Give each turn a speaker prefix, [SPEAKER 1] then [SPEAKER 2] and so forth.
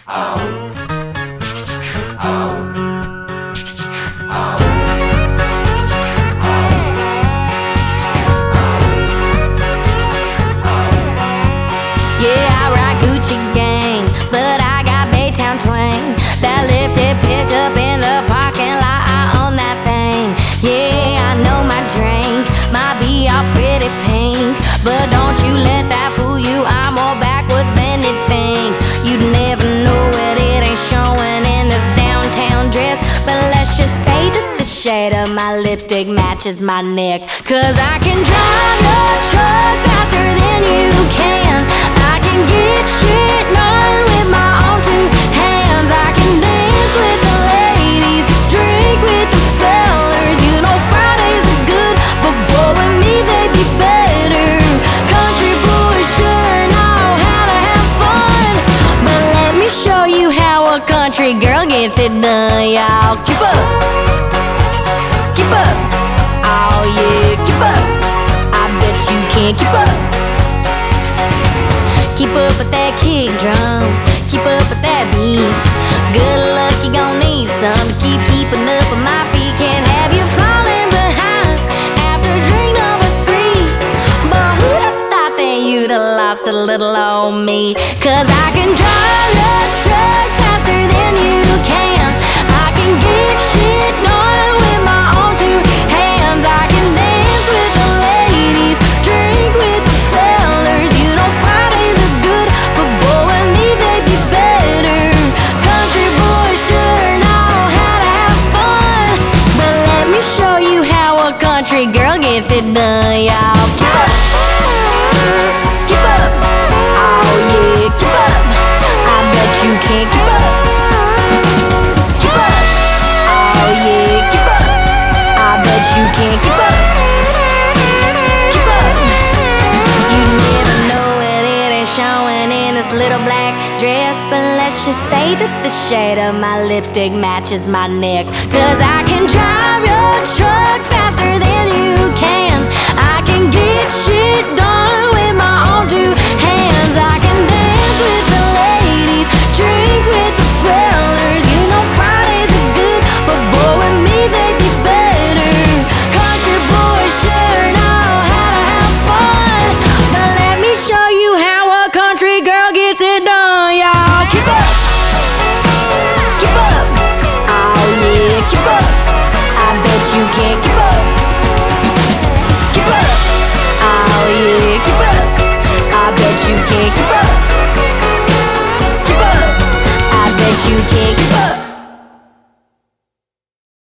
[SPEAKER 1] Yeah, I ride Gucci gang, but I got Baytown twang. That lifted pickup in the parking lot, I own that thing. Yeah, I know my drink might be all pretty pink, but don't you let that fool you, I'm more backwards than you think. You'd never know it, it ain't showing in this downtown dress. But let's just say that the shade of my lipstick matches my neck. Cause I can drive the truck faster than you can. I can get shit done with my own two hands. I can dance with the ladies, drink with the fellas. You know Fridays are good, but boy, with me they'd be better. Country boys sure know how to have fun, but let me show you how a country girl gets it done, y'all. Keep up, keep up, oh yeah, keep up. I bet you can't keep up. Keep up with that kick drum, keep up with that beat. Good luck, you gon' need some to keep keeping up with my feet. Can't have you falling behind after drink number 3. But who'd have thought that you'd have lost a little on me? Cause I can drive the truck faster than you can. I can get shit done with my own two hands. I can dance with the ladies, drink with the fellas. You know Fridays are good, but boy, with me they'd be better. Country boys sure know how to have fun, but let me show you how a country girl gets it done, y'all. Keep up, keep up, oh yeah, keep up. I bet you can't keep up. Keep up, oh yeah, keep up. I bet you can't keep up. Keep up. You never know it, it ain't showing in this little black dress. But let's just say that the shade of my lipstick matches my neck. Cause I can drive your truck faster than you can. I can get shit done with my own two hands. I can dance with the ladies, drink with the fellas. You know Fridays are good, but boy, with me they'd be better. Country boys sure know how to have fun, but let me show you how a country girl gets it done, y'all. Keep up, keep up, oh yeah, keep up. I bet you can't keep up. Keep up, oh yeah, keep up. I bet you can't keep up. Keep up, I bet you can't